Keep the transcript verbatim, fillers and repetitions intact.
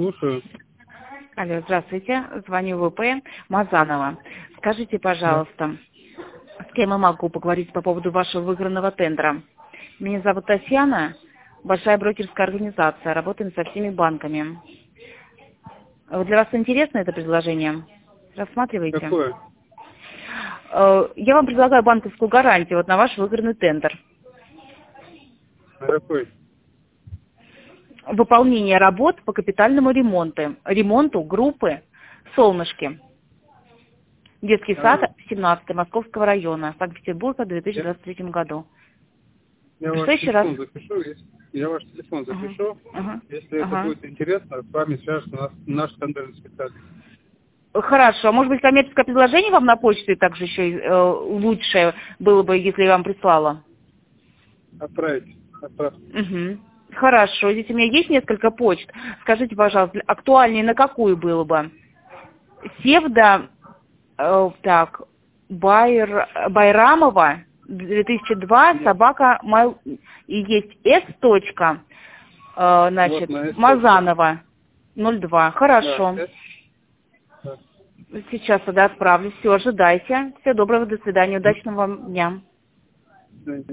Слушаю. Алло, здравствуйте. Звоню в ВП Мазанова. Скажите, пожалуйста, с кем я могу поговорить по поводу вашего выигранного тендера? Меня зовут Татьяна, большая брокерская организация, работаем со всеми банками. Вот для вас интересно это предложение? Рассматриваете? Какое? Э, Я вам предлагаю банковскую гарантию вот на ваш выигранный тендер. На какой? Выполнение работ по капитальному ремонту, ремонту группы «Солнышки». Детский А, сад семнадцатый Московского района, Санкт-Петербурга, в две тысячи двадцать третьем году. я Что ваш еще раз? телефон запишу. Если, я ваш телефон Ага, запишу. ага, Если это ага. будет интересно, с вами свяжется наш, наш тендерный специалист. Хорошо. А может быть, коммерческое предложение вам на почту также еще э, лучше было бы, если я вам прислала? Отправить. Отправьте. Угу. Хорошо. Здесь у меня есть несколько почт. Скажите, пожалуйста, актуальнее на какую было бы? Севда, э, так, Байр, Байрамова, две тысячи два, Нет. собака, Май- и есть С. точка, э, значит, Вот на S. Мазанова, ноль два. Хорошо. Да, S. Да. Сейчас тогда отправлю. Все, ожидайте. Всего доброго, до свидания, удачного вам дня. Да.